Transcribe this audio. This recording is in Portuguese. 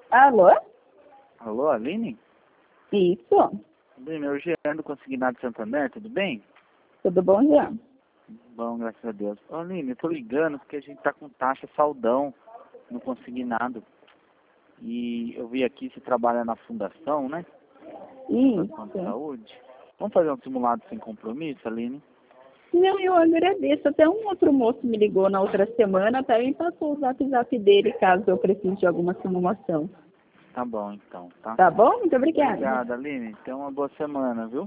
Alô? Alô, Aline? Isso. Aline, é o Jean do Consignado Santander, tudo bem? Tudo bom, Jean? Bom, graças a Deus. Ô, Aline, eu tô ligando porque a gente tá com taxa saldão no consignado. E eu vi aqui, você trabalha na fundação, né? Fundação de Isso. Saúde. Vamos fazer um simulado sem compromisso, Aline? Não, eu agradeço. Até um outro moço me ligou na outra semana, até me passou o zap dele, caso eu precise de alguma simulação. Tá bom, então, tá? Tá bom? Muito obrigada. Obrigado, Aline. Tenha uma boa semana, viu?